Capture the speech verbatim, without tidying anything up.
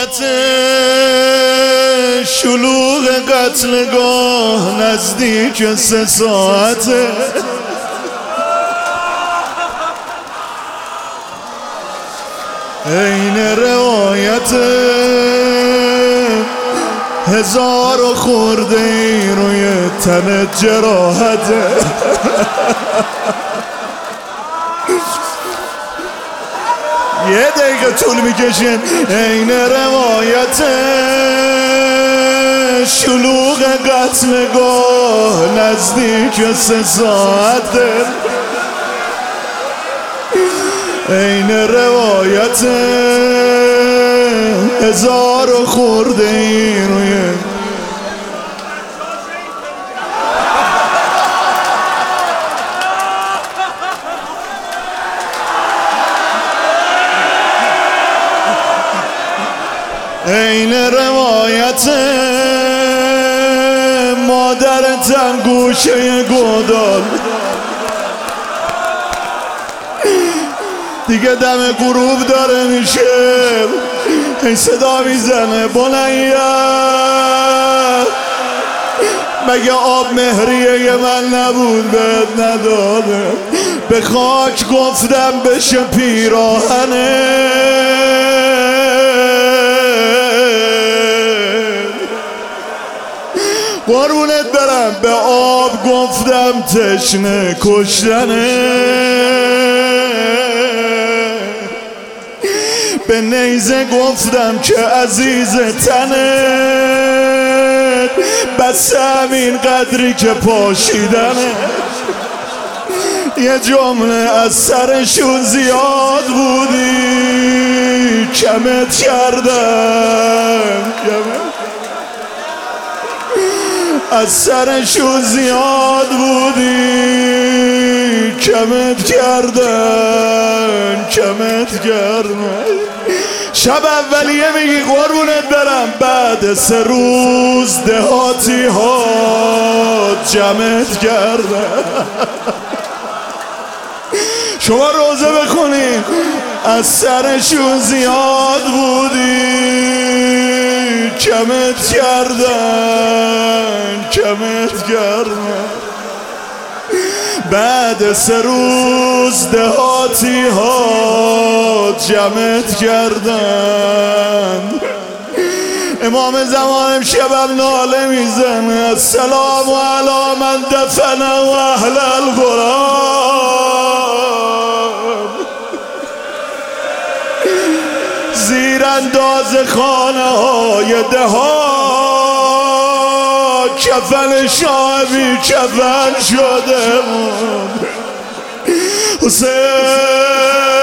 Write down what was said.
روایت شلوغ قتلگاه نزدیک سه ساعته. این روایت هزار و خورده ای روی تنت جراحته. یه دقیقه طول میکشین. این روایت شلوغ قتلگاه نزدیک سه ساعته. این روایت هزار و خورده ای روی این روایت مادرتم گوشه گودال دیگه دم غروب داره میشه. این صدا میزنه بنیه مگه آب مهریه من نبود بهت نداده. به خاک گفتم بشه پیراهنه. قربونت برم به آب گفتم تشنه کشتنه. به نیزه گفتم که عزیز تنت بس همین قدری که پاشیدنه. یه جمله از سرشون زیاد بودی کمت کردم. از سرشون زیاد بودی کمت کردن کمت کردن. شب اولیه میگی قربونت برم بعد سه روز دهاتی ها جمعت کردن. شما روزه بخونید از سرشون زیاد بودی کمت کردن کمت کردن. بعد سه روز دهاتی ها جمعت کردن. امام زمان امشبم ناله میزنه السلام علی من دفن و اهل القرآن. زیر انداز خانه های دهها کفن شاه بی کفن شده حسین